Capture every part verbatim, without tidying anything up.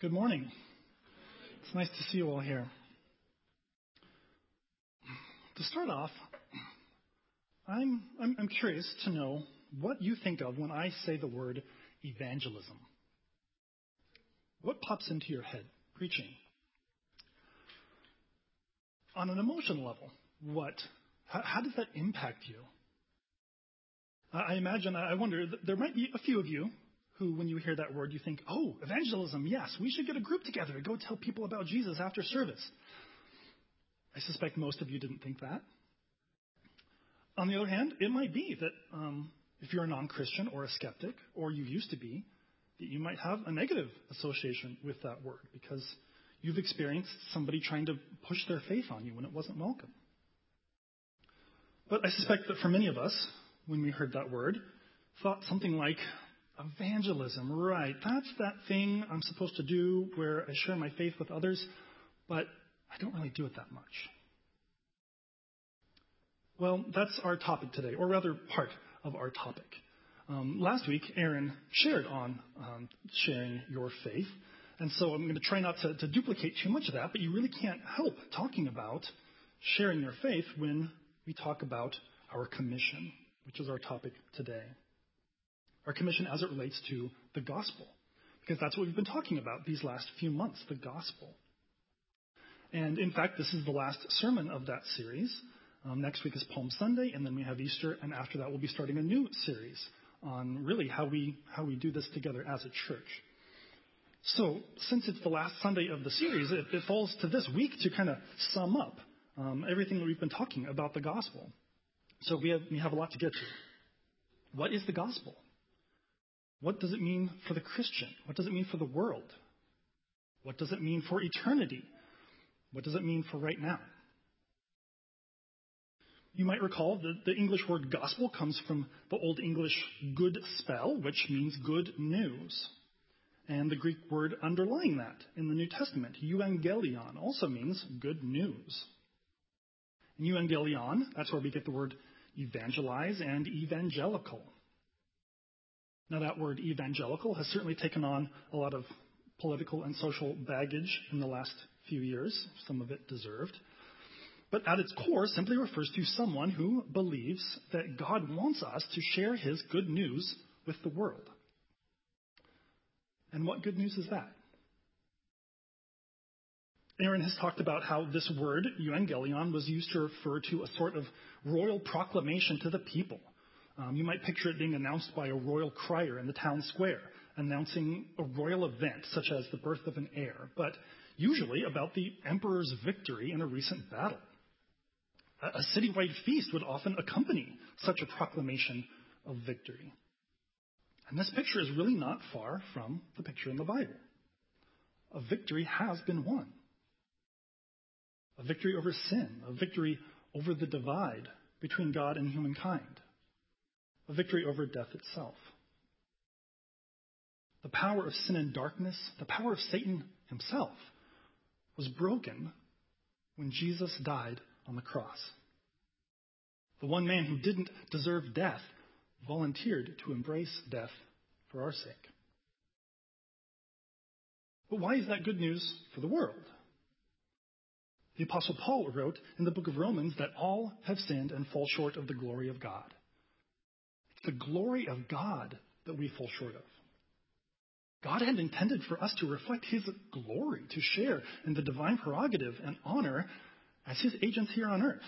Good morning. It's nice to see you all here. To start off, I'm, I'm, I'm curious to know what you think of when I say the word evangelism. What pops into your head? Preaching. On an emotional level, what? How, how does that impact you? I, I imagine, I wonder, there might be a few of you who, when you hear that word, you think, oh, evangelism, yes, we should get a group together and go tell people about Jesus after service. I suspect most of you didn't think that. On the other hand, it might be that um, if you're a non-Christian or a skeptic, or you used to be, that you might have a negative association with that word because you've experienced somebody trying to push their faith on you when it wasn't welcome. But I suspect that for many of us, when we heard that word, thought something like, evangelism, right, that's that thing I'm supposed to do where I share my faith with others, but I don't really do it that much. Well, that's our topic today, or rather part of our topic. Um, last week, Aaron shared on um, sharing your faith, and so I'm going to try not to, to duplicate too much of that, but you really can't help talking about sharing your faith when we talk about our commission, which is our topic today. Our commission as it relates to the gospel, because that's what we've been talking about these last few months, the gospel. And in fact, this is the last sermon of that series. Um, next week is Palm Sunday, and then we have Easter, and after that we'll be starting a new series on really how we how we do this together as a church. So since it's the last Sunday of the series, it, it falls to this week to kind of sum up um, everything that we've been talking about the gospel. So we have we have a lot to get to. What is the gospel? What does it mean for the Christian? What does it mean for the world? What does it mean for eternity? What does it mean for right now? You might recall that the English word gospel comes from the Old English good spell, which means good news. And the Greek word underlying that in the New Testament, euangelion, also means good news. And euangelion, that's where we get the word evangelize and evangelical. Now, that word evangelical has certainly taken on a lot of political and social baggage in the last few years, some of it deserved. But at its core, simply refers to someone who believes that God wants us to share his good news with the world. And what good news is that? Aaron has talked about how this word, euangelion, was used to refer to a sort of royal proclamation to the people. Um, you might picture it being announced by a royal crier in the town square, announcing a royal event such as the birth of an heir, but usually about the emperor's victory in a recent battle. A, a citywide feast would often accompany such a proclamation of victory. And this picture is really not far from the picture in the Bible. A victory has been won. A victory over sin, a victory over the divide between God and humankind. A victory over death itself. The power of sin and darkness, the power of Satan himself, was broken when Jesus died on the cross. The one man who didn't deserve death volunteered to embrace death for our sake. But why is that good news for the world? The Apostle Paul wrote in the book of Romans that all have sinned and fall short of the glory of God. The glory of God that we fall short of. God had intended for us to reflect his glory, to share in the divine prerogative and honor as his agents here on earth.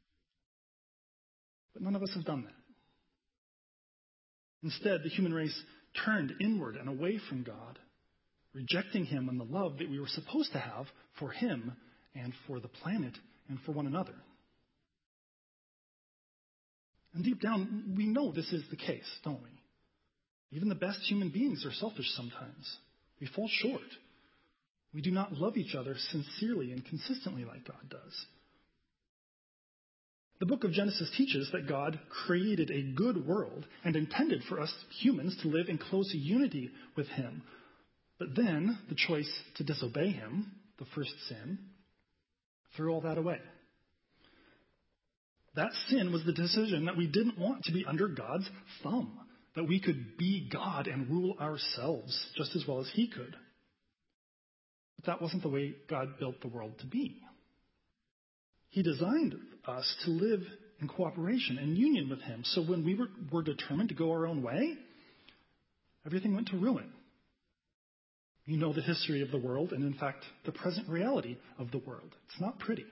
But none of us have done that. Instead, the human race turned inward and away from God, rejecting him and the love that we were supposed to have for him and for the planet and for one another. And deep down, we know this is the case, don't we? Even the best human beings are selfish sometimes. We fall short. We do not love each other sincerely and consistently like God does. The book of Genesis teaches that God created a good world and intended for us humans to live in close unity with him. But then the choice to disobey him, the first sin, threw all that away. That sin was the decision that we didn't want to be under God's thumb, that we could be God and rule ourselves just as well as he could. But that wasn't the way God built the world to be. He designed us to live in cooperation and union with him. So when we were, were determined to go our own way, everything went to ruin. You know the history of the world and, in fact, the present reality of the world. It's not pretty.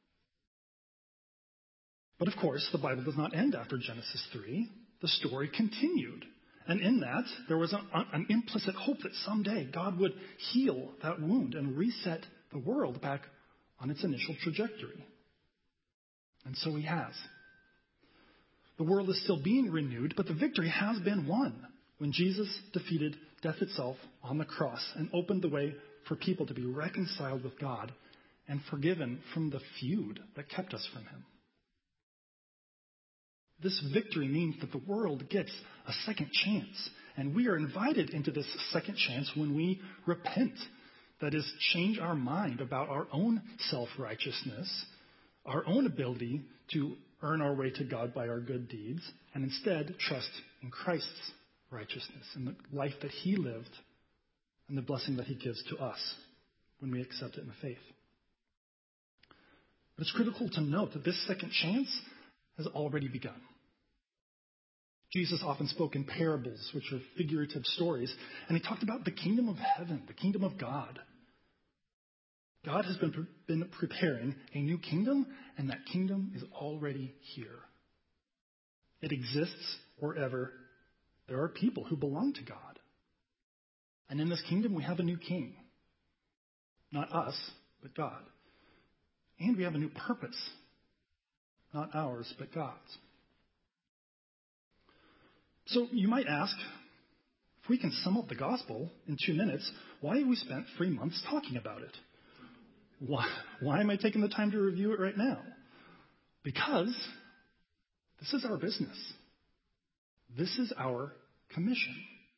But, of course, the Bible does not end after Genesis three. The story continued. And in that, there was an, an implicit hope that someday God would heal that wound and reset the world back on its initial trajectory. And so he has. The world is still being renewed, but the victory has been won when Jesus defeated death itself on the cross and opened the way for people to be reconciled with God and forgiven from the feud that kept us from him. This victory means that the world gets a second chance, and we are invited into this second chance when we repent. That is, change our mind about our own self-righteousness, our own ability to earn our way to God by our good deeds, and instead trust in Christ's righteousness and the life that he lived and the blessing that he gives to us when we accept it in faith. But it's critical to note that this second chance has already begun. Jesus often spoke in parables, which are figurative stories, and he talked about the kingdom of heaven, the kingdom of God. God has been, been preparing a new kingdom, and that kingdom is already here. It exists wherever there are people who belong to God. And in this kingdom, we have a new king. Not us, but God. And we have a new purpose. Not ours, but God's. So you might ask, if we can sum up the gospel in two minutes, why have we spent three months talking about it? Why, why am I taking the time to review it right now? Because this is our business. This is our commission.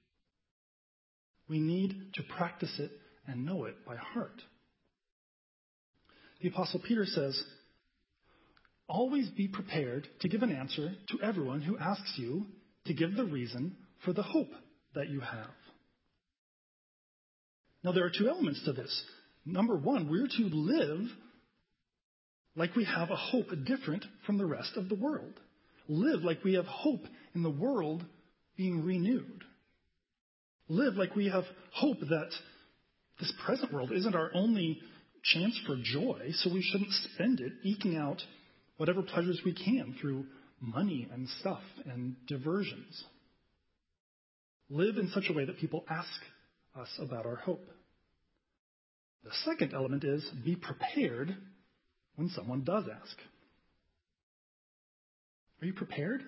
We need to practice it and know it by heart. The Apostle Peter says, always be prepared to give an answer to everyone who asks you to give the reason for the hope that you have. Now, there are two elements to this. Number one, we're to live like we have a hope different from the rest of the world. Live like we have hope in the world being renewed. Live like we have hope that this present world isn't our only chance for joy, so we shouldn't spend it eking out whatever pleasures we can through money and stuff and diversions. Live in such a way that people ask us about our hope. The second element is be prepared when someone does ask. Are you prepared?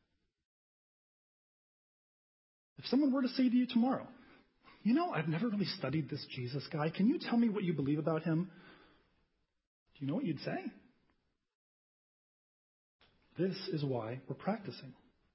If someone were to say to you tomorrow, you know, I've never really studied this Jesus guy. Can you tell me what you believe about him? Do you know what you'd say? This is why we're practicing.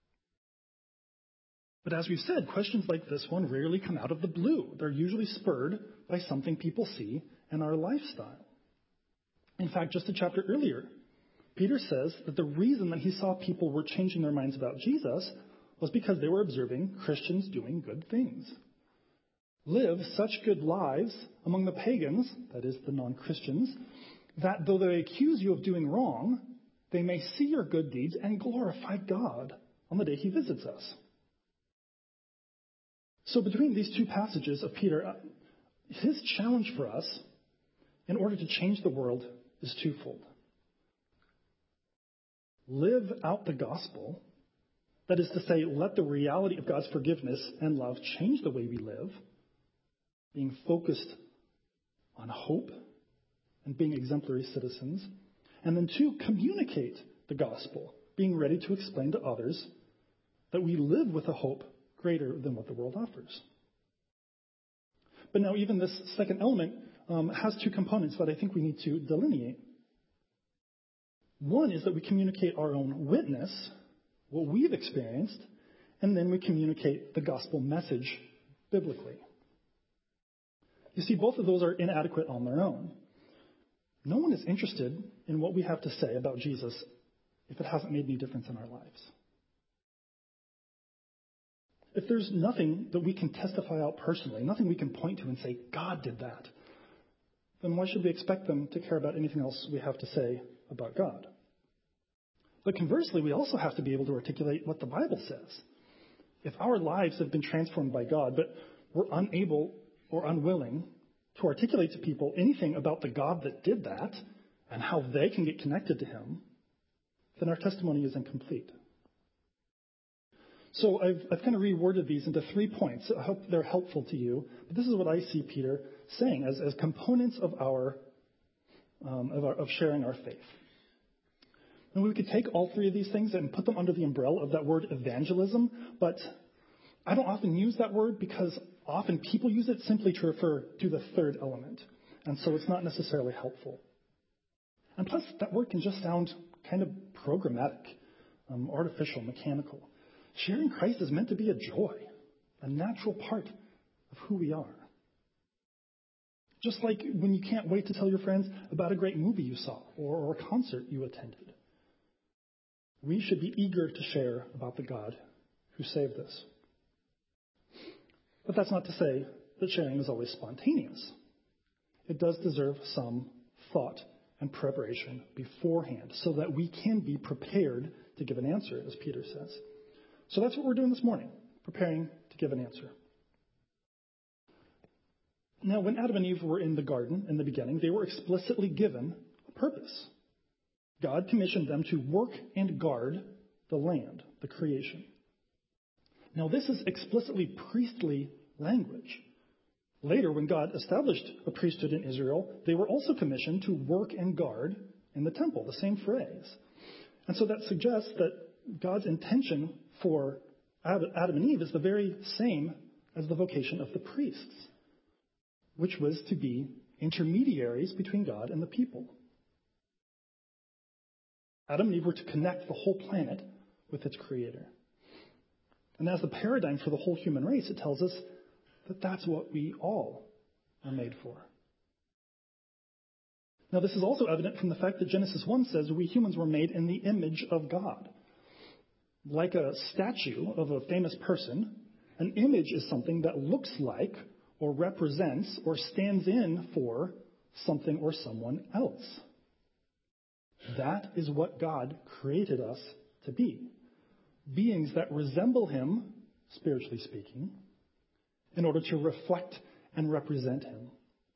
But as we've said, questions like this one rarely come out of the blue. They're usually spurred by something people see in our lifestyle. In fact, just a chapter earlier, Peter says that the reason that he saw people were changing their minds about Jesus was because they were observing Christians doing good things. Live such good lives among the pagans, that is, the non-Christians, that though they accuse you of doing wrong, they may see your good deeds and glorify God on the day he visits us. So between these two passages of Peter, his challenge for us in order to change the world is twofold. Live out the gospel. That is to say, let the reality of God's forgiveness and love change the way we live, being focused on hope and being exemplary citizens. And then two, communicate the gospel, being ready to explain to others that we live with a hope greater than what the world offers. But now even this second element um, has two components that I think we need to delineate. One is that we communicate our own witness, what we've experienced, and then we communicate the gospel message biblically. You see, both of those are inadequate on their own. No one is interested in what we have to say about Jesus if it hasn't made any difference in our lives. If there's nothing that we can testify out personally, nothing we can point to and say, God did that, then why should we expect them to care about anything else we have to say about God? But conversely, we also have to be able to articulate what the Bible says. If our lives have been transformed by God, but we're unable or unwilling to articulate to people anything about the God that did that and how they can get connected to him, then our testimony is incomplete. So I've, I've kind of reworded these into three points. I hope they're helpful to you. But this is what I see Peter saying as, as components of our, um, of our of sharing our faith. And we could take all three of these things and put them under the umbrella of that word evangelism, but I don't often use that word because often people use it simply to refer to the third element, and so it's not necessarily helpful. And plus, that word can just sound kind of programmatic, um, artificial, mechanical. Sharing Christ is meant to be a joy, a natural part of who we are. Just like when you can't wait to tell your friends about a great movie you saw or, or a concert you attended. We should be eager to share about the God who saved us. But that's not to say that sharing is always spontaneous. It does deserve some thought and preparation beforehand so that we can be prepared to give an answer, as Peter says. So that's what we're doing this morning, preparing to give an answer. Now, when Adam and Eve were in the garden in the beginning, they were explicitly given a purpose. God commissioned them to work and guard the land, the creation. Now, this is explicitly priestly language. Later, when God established a priesthood in Israel, they were also commissioned to work and guard in the temple, the same phrase. And so that suggests that God's intention for Adam and Eve is the very same as the vocation of the priests, which was to be intermediaries between God and the people. Adam and Eve were to connect the whole planet with its creator. And as the paradigm for the whole human race, it tells us that that's what we all are made for. Now, this is also evident from the fact that Genesis one says we humans were made in the image of God. Like a statue of a famous person, an image is something that looks like or represents or stands in for something or someone else. That is what God created us to be. Beings that resemble him, spiritually speaking, in order to reflect and represent him.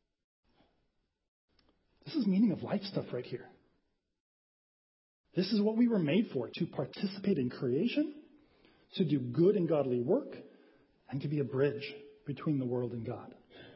This is meaning of life stuff right here. This is what we were made for, to participate in creation, to do good and godly work, and to be a bridge between the world and God.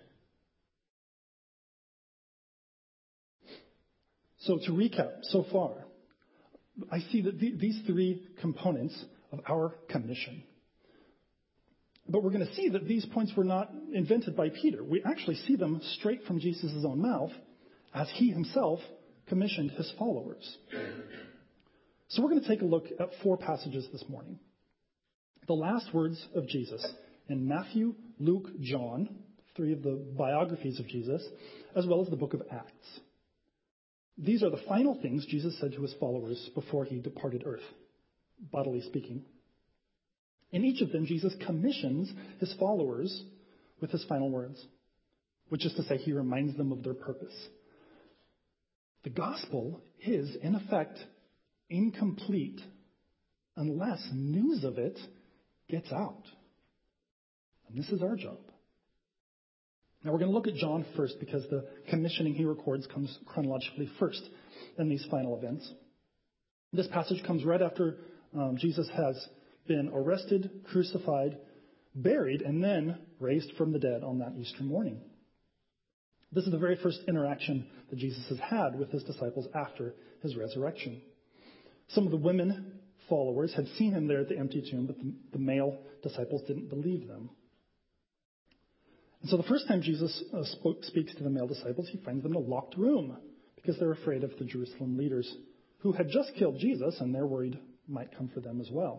So to recap so far, I see that the, these three components of our commission. But we're going to see that these points were not invented by Peter. We actually see them straight from Jesus' own mouth as he himself commissioned his followers. So we're going to take a look at four passages this morning. The last words of Jesus in Matthew, Luke, John, three of the biographies of Jesus, as well as the book of Acts. These are the final things Jesus said to his followers before he departed earth, bodily speaking. In each of them, Jesus commissions his followers with his final words, which is to say, he reminds them of their purpose. The gospel is, in effect, incomplete unless news of it gets out. And this is our job. Now we're going to look at John first because the commissioning he records comes chronologically first in these final events. This passage comes right after um, Jesus has been arrested, crucified, buried, and then raised from the dead on that Easter morning. This is the very first interaction that Jesus has had with his disciples after his resurrection. Some of the women followers had seen him there at the empty tomb, but the, the male disciples didn't believe them. And so the first time Jesus uh, spoke, speaks to the male disciples, he finds them in a locked room because they're afraid of the Jerusalem leaders who had just killed Jesus, and they're worried might come for them as well.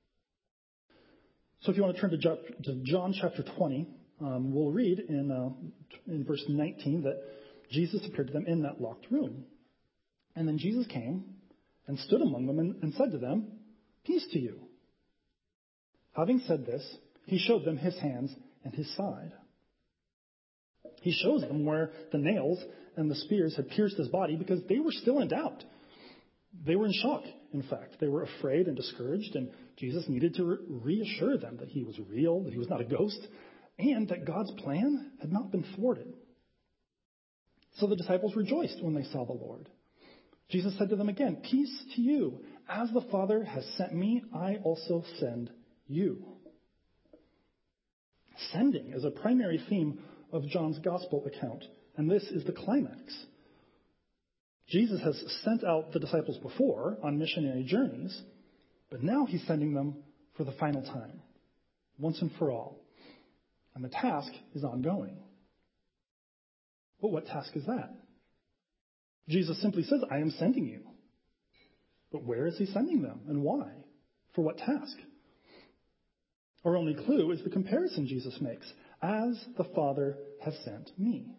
So if you want to turn to, jo- to John chapter twenty, um, we'll read in, uh, in verse nineteen that Jesus appeared to them in that locked room. And then Jesus came and stood among them and, and said to them, "Peace to you." Having said this, he showed them his hands and his side. He shows them where the nails and the spears had pierced his body because they were still in doubt. They were in shock, in fact. They were afraid and discouraged, and Jesus needed to re- reassure them that he was real, that he was not a ghost, and that God's plan had not been thwarted. So the disciples rejoiced when they saw the Lord. Jesus said to them again, "Peace to you. As the Father has sent me, I also send you." Sending is a primary theme of John's gospel account, and this is the climax. Jesus has sent out the disciples before on missionary journeys, but now he's sending them for the final time, once and for all. And the task is ongoing. But what task is that? Jesus simply says, "I am sending you." But where is he sending them and why? For what task? Our only clue is the comparison Jesus makes. As the Father has sent me.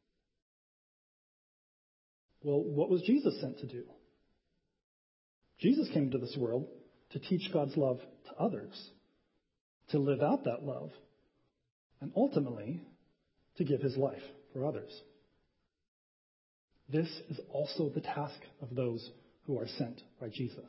Well, what was Jesus sent to do? Jesus came into this world to teach God's love to others, to live out that love, and ultimately to give his life for others. This is also the task of those who are sent by Jesus.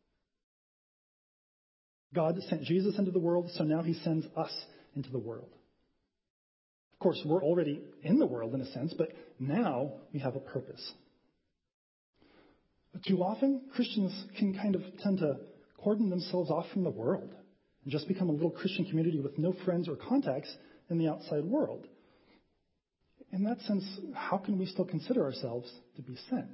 God sent Jesus into the world, so now he sends us into the world. Of course, we're already in the world in a sense, but now we have a purpose. But too often, Christians can kind of tend to cordon themselves off from the world and just become a little Christian community with no friends or contacts in the outside world. In that sense, how can we still consider ourselves to be sent?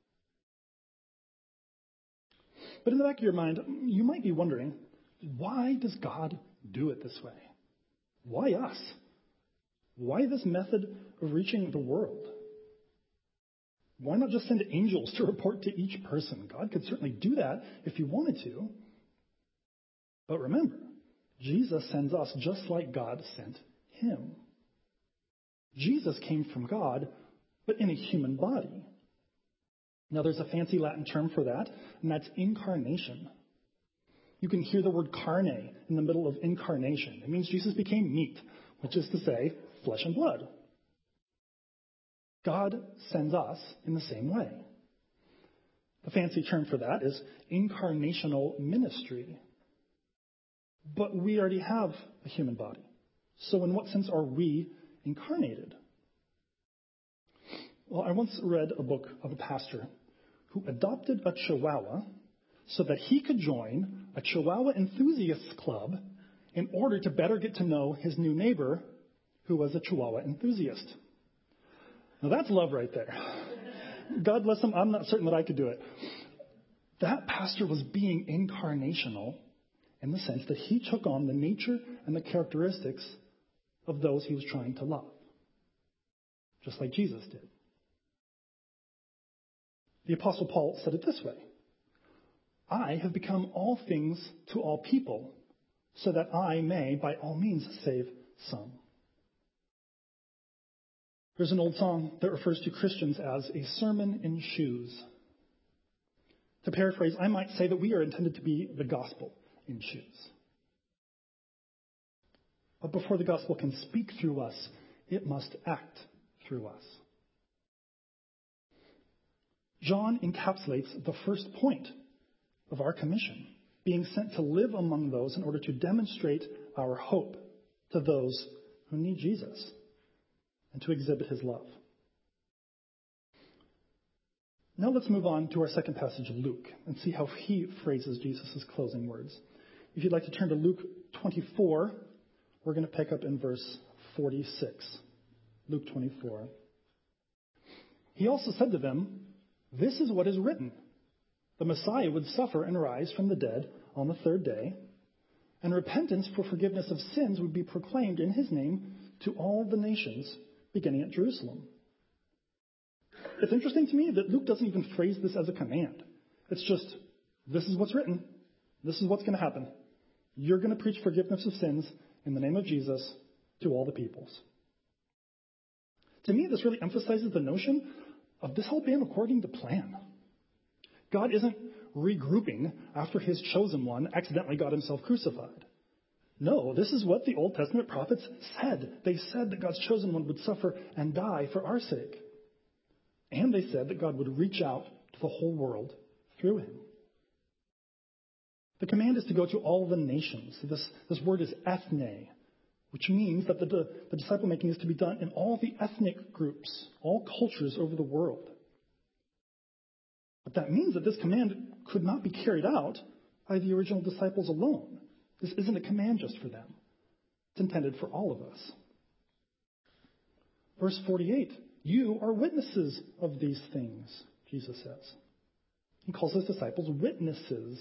But in the back of your mind, you might be wondering, why does God do it this way? Why us? Why this method of reaching the world? Why not just send angels to report to each person? God could certainly do that if he wanted to. But remember, Jesus sends us just like God sent him. Jesus came from God, but in a human body. Now, there's a fancy Latin term for that, and that's incarnation. You can hear the word carne in the middle of incarnation. It means Jesus became meat, which is to say, flesh and blood. God sends us in the same way. The fancy term for that is incarnational ministry. But we already have a human body. So in what sense are we incarnated? Well, I once read a book of a pastor who adopted a Chihuahua so that he could join a Chihuahua enthusiasts club in order to better get to know his new neighbor who was a Chihuahua enthusiast. Now that's love right there. God bless him, I'm not certain that I could do it. That pastor was being incarnational in the sense that he took on the nature and the characteristics of those he was trying to love, just like Jesus did. The Apostle Paul said it this way: I have become all things to all people, so that I may by all means save some. There's an old song that refers to Christians as a sermon in shoes. To paraphrase, I might say that we are intended to be the gospel in shoes. But before the gospel can speak through us, it must act through us. John encapsulates the first point of our commission, being sent to live among those in order to demonstrate our hope to those who need Jesus and to exhibit his love. Now let's move on to our second passage of Luke and see how he phrases Jesus' closing words. If you'd like to turn to Luke twenty-four, we're going to pick up in verse forty-six. Luke twenty-four. He also said to them, "This is what is written. The Messiah would suffer and rise from the dead on the third day, and repentance for forgiveness of sins would be proclaimed in his name to all the nations, beginning at Jerusalem." It's interesting to me that Luke doesn't even phrase this as a command. It's just, this is what's written. This is what's going to happen. You're going to preach forgiveness of sins in the name of Jesus to all the peoples. To me, this really emphasizes the notion of this all being according to plan. God isn't regrouping after his chosen one accidentally got himself crucified. No, this is what the Old Testament prophets said. They said that God's chosen one would suffer and die for our sake. And they said that God would reach out to the whole world through him. The command is to go to all the nations. This, this word is ethne, which means that the, the disciple making is to be done in all the ethnic groups, all cultures over the world. But that means that this command could not be carried out by the original disciples alone. This isn't a command just for them. It's intended for all of us. Verse forty-eight, you are witnesses of these things, Jesus says. He calls his disciples witnesses.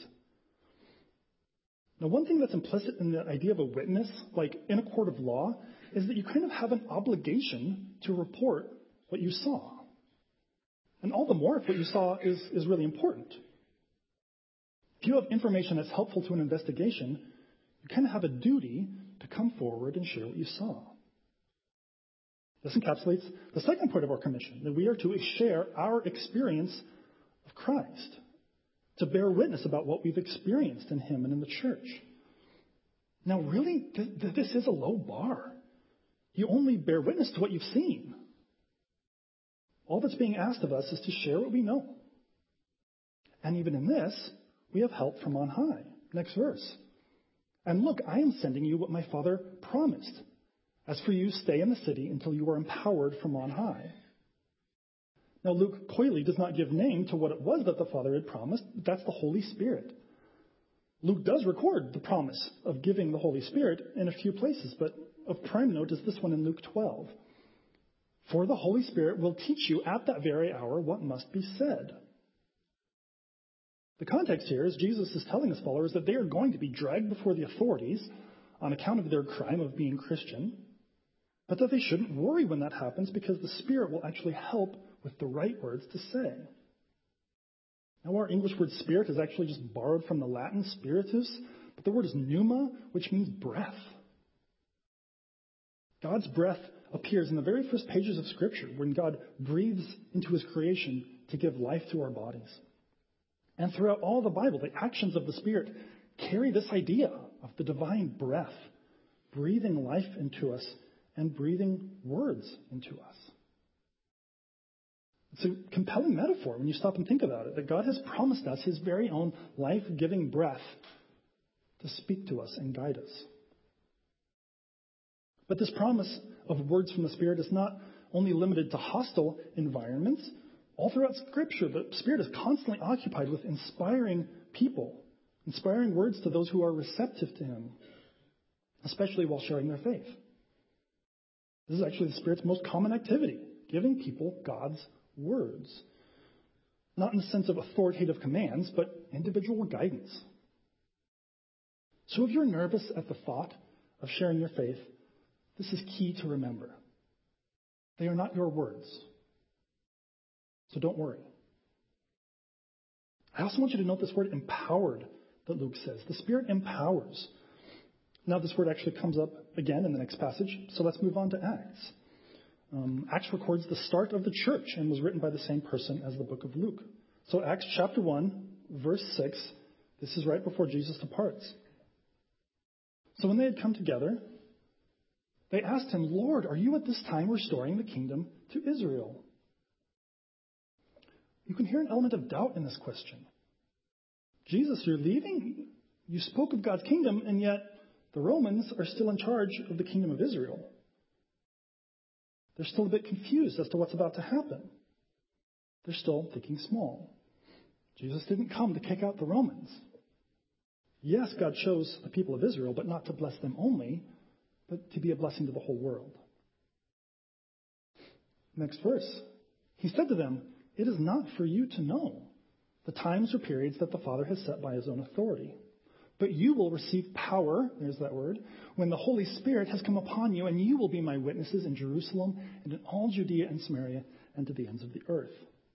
Now, one thing that's implicit in the idea of a witness, like in a court of law, is that you kind of have an obligation to report what you saw. And all the more if what you saw is, is really important. If you have information that's helpful to an investigation, you kind of have a duty to come forward and share what you saw. This encapsulates the second point of our commission, that we are to share our experience of Christ, to bear witness about what we've experienced in him and in the church. Now, really, th- th- this is a low bar. You only bear witness to what you've seen. All that's being asked of us is to share what we know. And even in this, we have help from on high. Next verse. And look, I am sending you what my Father promised. As for you, stay in the city until you are empowered from on high. Now, Luke coyly does not give name to what it was that the Father had promised. That's the Holy Spirit. Luke does record the promise of giving the Holy Spirit in a few places, but of prime note is this one in Luke twelve. For the Holy Spirit will teach you at that very hour what must be said. The context here is Jesus is telling his followers that they are going to be dragged before the authorities on account of their crime of being Christian, but that they shouldn't worry when that happens because the Spirit will actually help with the right words to say. Now, our English word spirit is actually just borrowed from the Latin spiritus, but the word is pneuma, which means breath. God's breath appears in the very first pages of Scripture when God breathes into his creation to give life to our bodies. And throughout all the Bible, the actions of the Spirit carry this idea of the divine breath, breathing life into us and breathing words into us. It's a compelling metaphor when you stop and think about it, that God has promised us his very own life-giving breath to speak to us and guide us. But this promise of words from the Spirit is not only limited to hostile environments. All throughout Scripture, the Spirit is constantly occupied with inspiring people, inspiring words to those who are receptive to him, especially while sharing their faith. This is actually the Spirit's most common activity, giving people God's words. Not in the sense of authoritative commands, but individual guidance. So if you're nervous at the thought of sharing your faith, this is key to remember. They are not your words. So don't worry. I also want you to note this word empowered that Luke says. The Spirit empowers. Now this word actually comes up again in the next passage, so let's move on to Acts. Um, Acts records the start of the church and was written by the same person as the book of Luke. So Acts chapter one, verse six, this is right before Jesus departs. So when they had come together, they asked him, Lord, are you at this time restoring the kingdom to Israel? You can hear an element of doubt in this question. Jesus, you're leaving? You spoke of God's kingdom, and yet the Romans are still in charge of the kingdom of Israel. They're still a bit confused as to what's about to happen. They're still thinking small. Jesus didn't come to kick out the Romans. Yes, God chose the people of Israel, but not to bless them only, but to be a blessing to the whole world. Next verse. He said to them, it is not for you to know the times or periods that the Father has set by his own authority. But you will receive power, there's that word, when the Holy Spirit has come upon you, and you will be my witnesses in Jerusalem and in all Judea and Samaria and to the ends of the earth.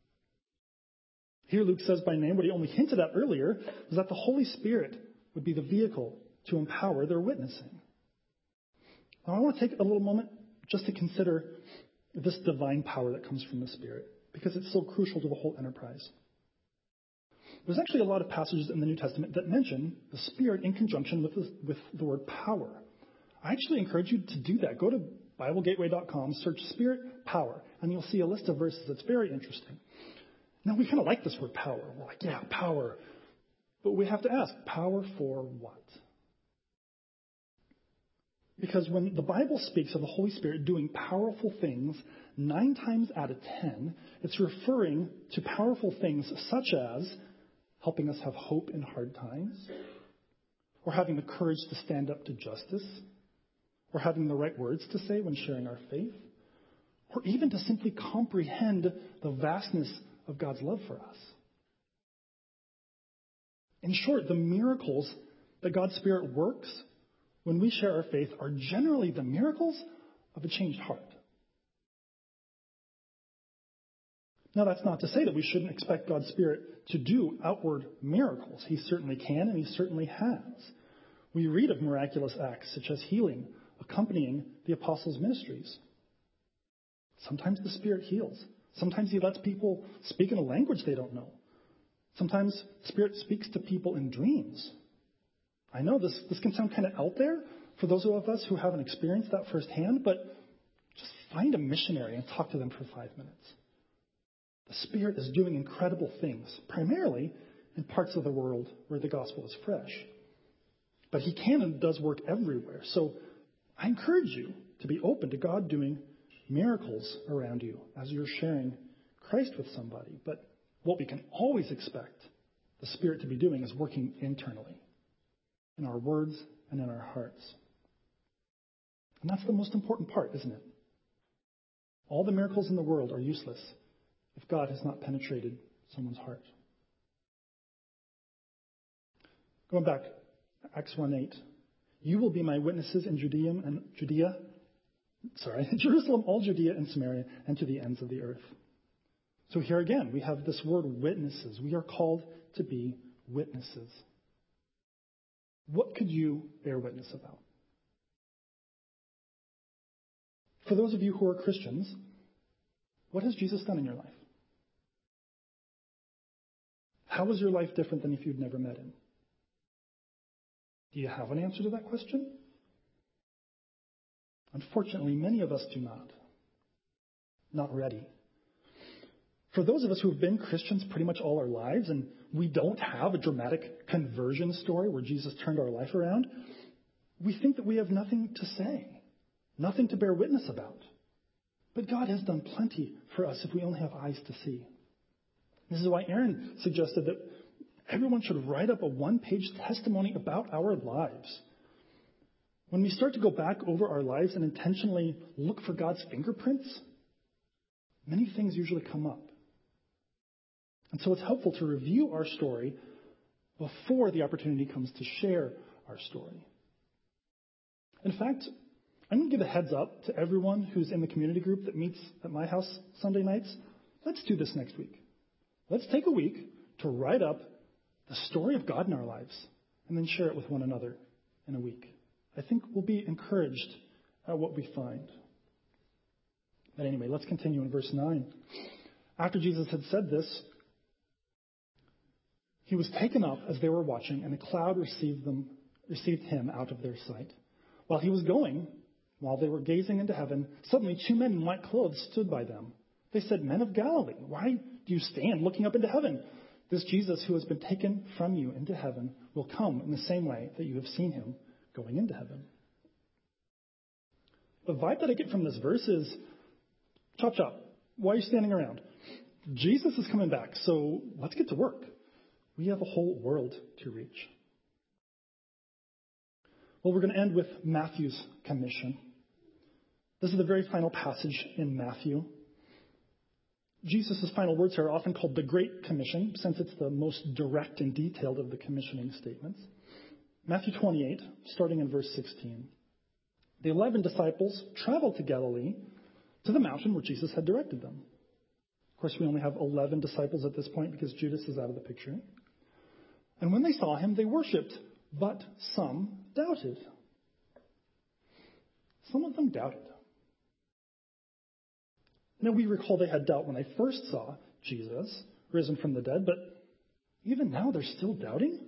Here Luke says by name what he only hinted at earlier, was that the Holy Spirit would be the vehicle to empower their witnessing. Now I want to take a little moment just to consider this divine power that comes from the Spirit, because it's so crucial to the whole enterprise. There's actually a lot of passages in the New Testament that mention the Spirit in conjunction with the, with the word power. I actually encourage you to do that. Go to Bible Gateway dot com, search Spirit, power, and you'll see a list of verses that's very interesting. Now, we kind of like this word power. We're like, yeah, power. But we have to ask, power for what? Because when the Bible speaks of the Holy Spirit doing powerful things, nine times out of ten, it's referring to powerful things such as helping us have hope in hard times, or having the courage to stand up to justice, or having the right words to say when sharing our faith, or even to simply comprehend the vastness of God's love for us. In short, the miracles that God's Spirit works when we share our faith are generally the miracles of a changed heart. Now, that's not to say that we shouldn't expect God's Spirit to do outward miracles. He certainly can, and he certainly has. We read of miraculous acts such as healing accompanying the apostles' ministries. Sometimes the Spirit heals. Sometimes he lets people speak in a language they don't know. Sometimes the Spirit speaks to people in dreams. I know this, this can sound kind of out there for those of us who haven't experienced that firsthand, but just find a missionary and talk to them for five minutes. The Spirit is doing incredible things, primarily in parts of the world where the gospel is fresh. But he can and does work everywhere. So I encourage you to be open to God doing miracles around you as you're sharing Christ with somebody. But what we can always expect the Spirit to be doing is working internally, in our words and in our hearts. And that's the most important part, isn't it? All the miracles in the world are useless if God has not penetrated someone's heart. Going back, Acts one eight. You will be my witnesses in Judea and Judea, sorry, Jerusalem, all Judea and Samaria, and to the ends of the earth. So here again, we have this word witnesses. We are called to be witnesses. What could you bear witness about? For those of you who are Christians, what has Jesus done in your life? How is your life different than if you'd never met him? Do you have an answer to that question? Unfortunately, many of us do not. Not ready. For those of us who have been Christians pretty much all our lives, and we don't have a dramatic conversion story where Jesus turned our life around, we think that we have nothing to say, nothing to bear witness about. But God has done plenty for us if we only have eyes to see. This is why Aaron suggested that everyone should write up a one-page testimony about our lives. When we start to go back over our lives and intentionally look for God's fingerprints, many things usually come up. And so it's helpful to review our story before the opportunity comes to share our story. In fact, I'm going to give a heads up to everyone who's in the community group that meets at my house Sunday nights. Let's do this next week. Let's take a week to write up the story of God in our lives and then share it with one another in a week. I think we'll be encouraged at what we find. But anyway, let's continue in verse nine. After Jesus had said this, he was taken up as they were watching, and a cloud received them, received him out of their sight. While he was going, while they were gazing into heaven, suddenly two men in white clothes stood by them. They said, "Men of Galilee, why do you stand looking up into heaven? This Jesus who has been taken from you into heaven will come in the same way that you have seen him going into heaven." The vibe that I get from this verse is, chop chop, why are you standing around? Jesus is coming back, so let's get to work. We have a whole world to reach. Well, we're going to end with Matthew's commission. This is the very final passage in Matthew. Jesus' final words are often called the Great Commission, since it's the most direct and detailed of the commissioning statements. Matthew twenty-eight, starting in verse sixteen. The eleven disciples traveled to Galilee, to the mountain where Jesus had directed them. Of course, we only have eleven disciples at this point because Judas is out of the picture. And when they saw him, they worshipped, but some doubted. Some of them doubted. Now, we recall they had doubt when they first saw Jesus risen from the dead, but Even now they're still doubting?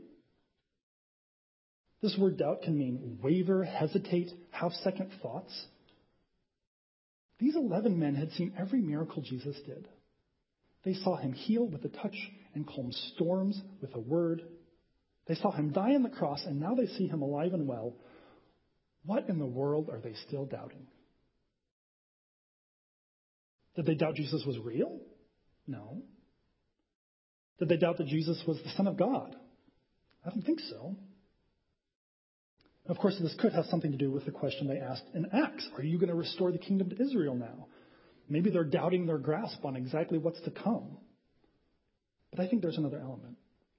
This word doubt can mean waver, hesitate, have second thoughts. These eleven men had seen every miracle Jesus did. They saw him heal with a touch and calm storms with a word. They saw him die on the cross, and now they see him alive and well. What in the world are they still doubting? Did they doubt Jesus was real? No. Did they doubt that Jesus was the Son of God? I don't think so. Of course, this could have something to do with the question they asked in Acts. Are you going to restore the kingdom to Israel now? Maybe they're doubting their grasp on exactly what's to come. But I think there's another element.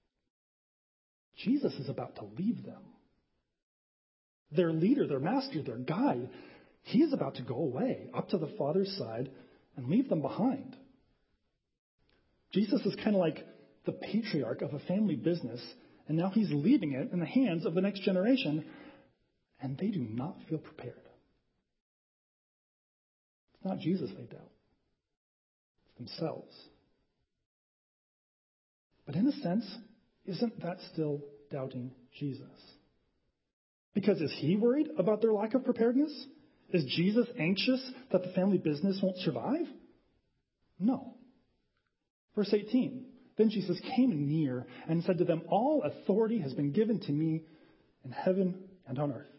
Jesus is about to leave them. Their leader, their master, their guide, he is about to go away up to the Father's side and leave them behind. Jesus is kind of like the patriarch of a family business, and now he's leaving it in the hands of the next generation, and they do not feel prepared. It's not Jesus they doubt. It's themselves. But in a sense, isn't that still doubting Jesus? Because is he worried about their lack of preparedness? Is Jesus anxious that the family business won't survive? No. Verse eighteen, then Jesus came near and said to them, all authority has been given to me in heaven and on earth.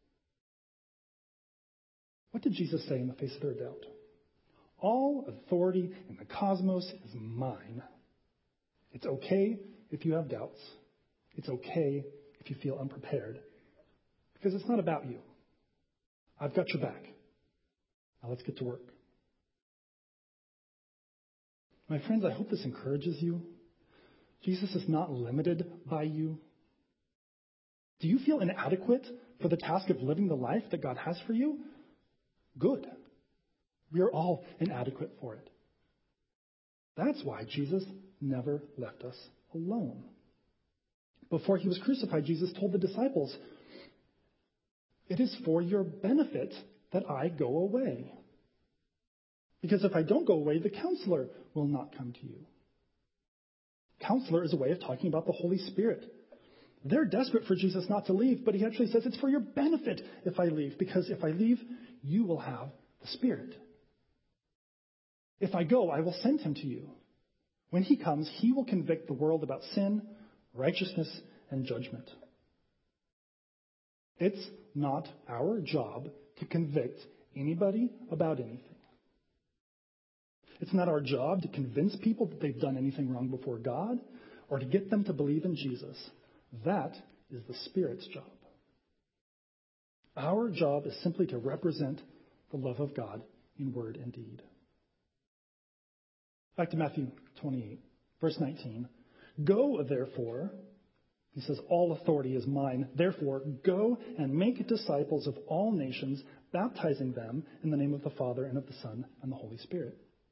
What did Jesus say in the face of their doubt? All authority in the cosmos is mine. It's okay if you have doubts. It's okay if you feel unprepared. Because it's not about you. I've got your back. Now let's get to work. My friends, I hope this encourages you. Jesus is not limited by you. Do you feel inadequate for the task of living the life that God has for you? Good. We are all inadequate for it. That's why Jesus never left us alone. Before he was crucified, Jesus told the disciples, it is for your benefit that I go away. Because if I don't go away, the counselor will not come to you. Counselor is a way of talking about the Holy Spirit. They're desperate for Jesus not to leave, but he actually says it's for your benefit if I leave, because if I leave, you will have the Spirit. If I go, I will send him to you. When he comes, he will convict the world about sin, righteousness, and judgment. It's not our job to convict anybody about anything. It's not our job to convince people that they've done anything wrong before God or to get them to believe in Jesus. That is the Spirit's job. Our job is simply to represent the love of God in word and deed. Back to Matthew twenty-eight, verse nineteen. Go, therefore, he says, all authority is mine. Therefore, go and make disciples of all nations, baptizing them in the name of the Father and of the Son and the Holy Spirit.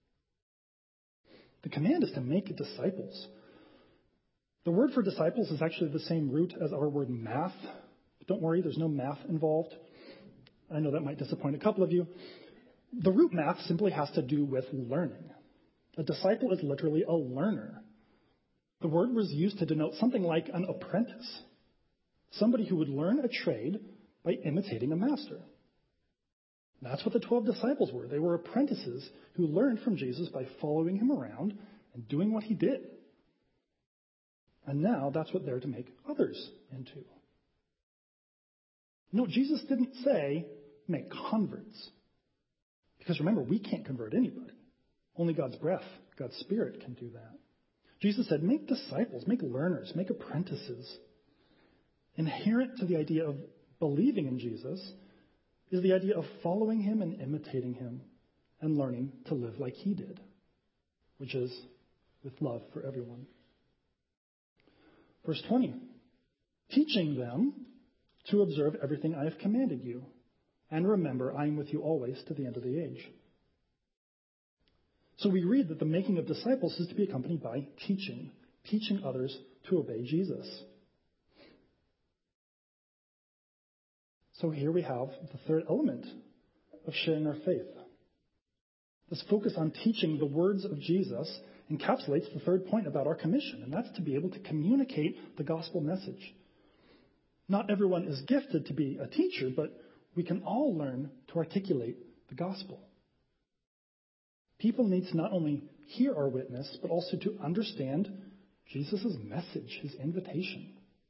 The command is to make disciples. The word for disciples is actually the same root as our word math. But don't worry, there's no math involved. I know that might disappoint a couple of you. The root math simply has to do with learning. A disciple is literally a learner. The word was used to denote something like an apprentice, somebody who would learn a trade by imitating a master. That's what the twelve disciples were. They were apprentices who learned from Jesus by following him around and doing what he did. And now that's what they're to make others into. No, Jesus didn't say make converts. Because remember, we can't convert anybody. Only God's breath, God's Spirit can do that. Jesus said, make disciples, make learners, make apprentices. Inherent to the idea of believing in Jesus is the idea of following him and imitating him and learning to live like he did, which is with love for everyone. Verse twenty, teaching them to observe everything I have commanded you. And remember, I am with you always to the end of the age. So we read that the making of disciples is to be accompanied by teaching, teaching others to obey Jesus. So here we have the third element of sharing our faith. This focus on teaching the words of Jesus encapsulates the third point about our commission, and that's to be able to communicate the gospel message. Not everyone is gifted to be a teacher, but we can all learn to articulate the gospel. People need to not only hear our witness, but also to understand Jesus' message, his invitation.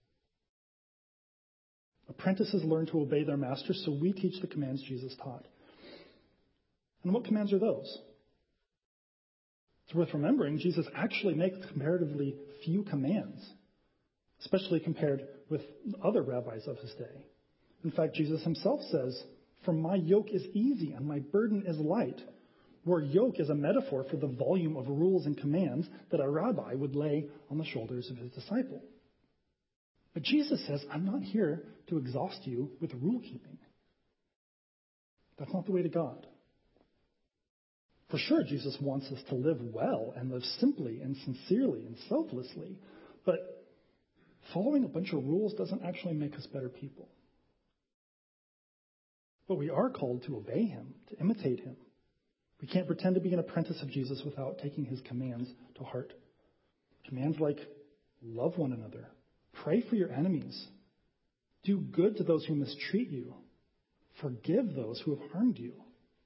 Apprentices learn to obey their masters, so we teach the commands Jesus taught. And what commands are those? It's worth remembering Jesus actually makes comparatively few commands, especially compared with other rabbis of his day. In fact, Jesus himself says, "For my yoke is easy and my burden is light," where yoke is a metaphor for the volume of rules and commands that a rabbi would lay on the shoulders of his disciple. But Jesus says, "I'm not here to exhaust you with rule keeping." That's not the way to God. For sure, Jesus wants us to live well and live simply and sincerely and selflessly, but following a bunch of rules doesn't actually make us better people. But we are called to obey him, to imitate him. We can't pretend to be an apprentice of Jesus without taking his commands to heart. Commands like love one another, pray for your enemies, do good to those who mistreat you, forgive those who have harmed you.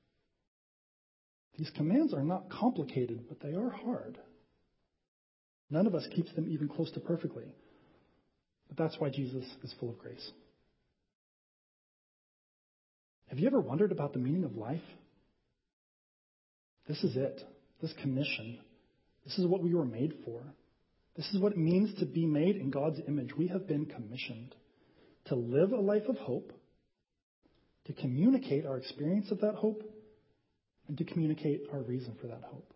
These commands are not complicated, but they are hard. None of us keeps them even close to perfectly. But that's why Jesus is full of grace. Have you ever wondered about the meaning of life? This is it. This commission. This is what we were made for. This is what it means to be made in God's image. We have been commissioned to live a life of hope, to communicate our experience of that hope, and to communicate our reason for that hope.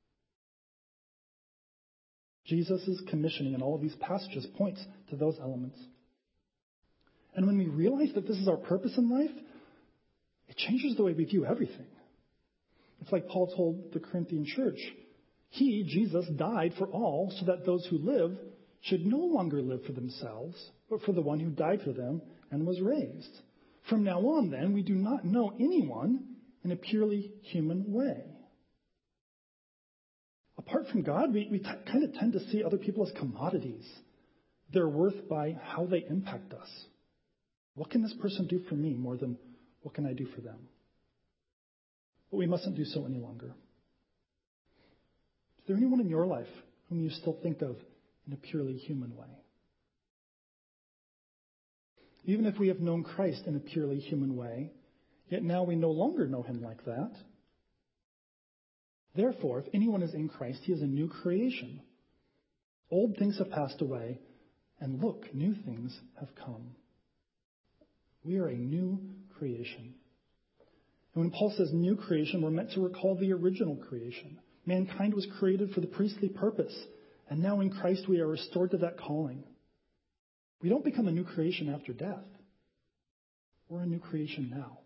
Jesus' commissioning in all of these passages points to those elements. And when we realize that this is our purpose in life, it changes the way we view everything. It's like Paul told the Corinthian church. He, Jesus, died for all so that those who live should no longer live for themselves, but for the one who died for them and was raised. From now on, then, we do not know anyone in a purely human way. Apart from God, we, we t- kind of tend to see other people as commodities. Their worth by how they impact us. What can this person do for me more than what can I do for them? But we mustn't do so any longer. Is there anyone in your life whom you still think of in a purely human way? Even if we have known Christ in a purely human way, yet now we no longer know him like that. Therefore, if anyone is in Christ, he is a new creation. Old things have passed away, and look, new things have come. We are a new creation. And when Paul says new creation, we're meant to recall the original creation. Mankind was created for the priestly purpose, and now in Christ we are restored to that calling. We don't become a new creation after death. We're a new creation now.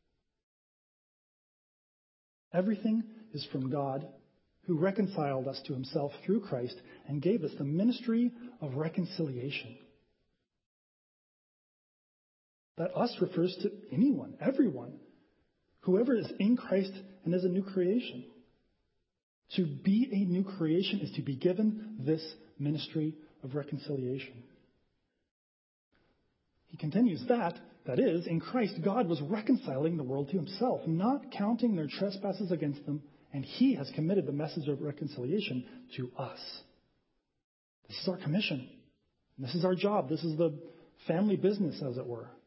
Everything is from God, who reconciled us to himself through Christ and gave us the ministry of reconciliation. That us refers to anyone, everyone, whoever is in Christ and is a new creation. To be a new creation is to be given this ministry of reconciliation. He continues that, that is, in Christ, God was reconciling the world to himself, not counting their trespasses against them, and he has committed the message of reconciliation to us. This is our commission. This is our job. This is the family business, as it were.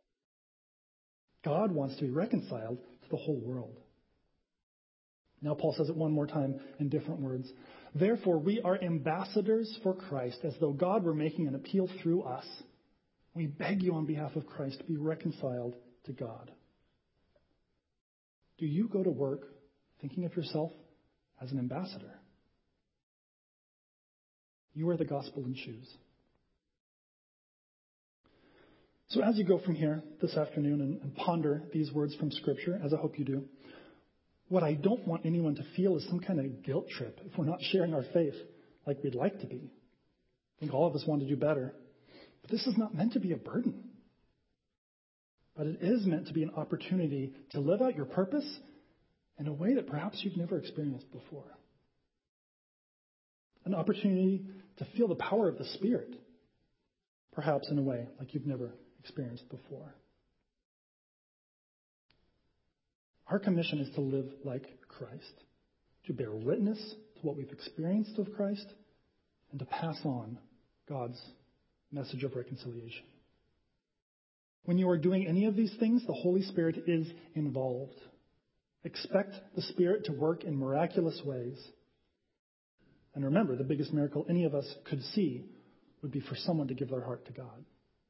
God wants to be reconciled to the whole world. Now Paul says it one more time in different words. Therefore, we are ambassadors for Christ, as though God were making an appeal through us. We beg you on behalf of Christ to be reconciled to God. Do you go to work thinking of yourself as an ambassador? You wear the gospel in shoes. So as you go from here this afternoon and, and ponder these words from Scripture, as I hope you do, what I don't want anyone to feel is some kind of guilt trip if we're not sharing our faith like we'd like to be. I think all of us want to do better. But this is not meant to be a burden. But it is meant to be an opportunity to live out your purpose in a way that perhaps you've never experienced before. an opportunity to feel the power of the Spirit, perhaps in a way like you've never experienced before. Our commission is to live like Christ, to bear witness to what we've experienced of Christ, and to pass on God's message of reconciliation. When you are doing any of these things, the Holy Spirit is involved. Expect the Spirit to work in miraculous ways. And remember, the biggest miracle any of us could see would be for someone to give their heart to God.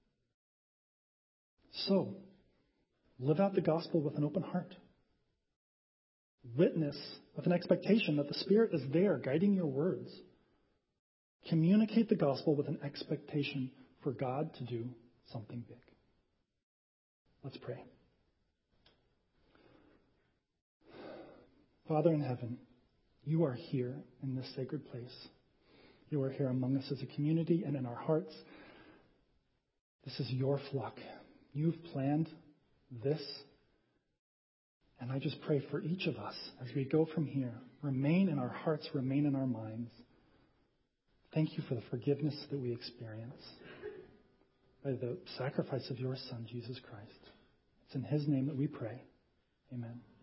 So, live out the gospel with an open heart. Witness with an expectation that the Spirit is there guiding your words. Communicate the gospel with an expectation for God to do something big. Let's pray. Father in heaven, you are here in this sacred place. You are here among us as a community and in our hearts. This is your flock. You've planned this. And I just pray for each of us as we go from here. Remain in our hearts, remain in our minds. Thank you for the forgiveness that we experience by the sacrifice of your Son, Jesus Christ. It's in his name that we pray. Amen.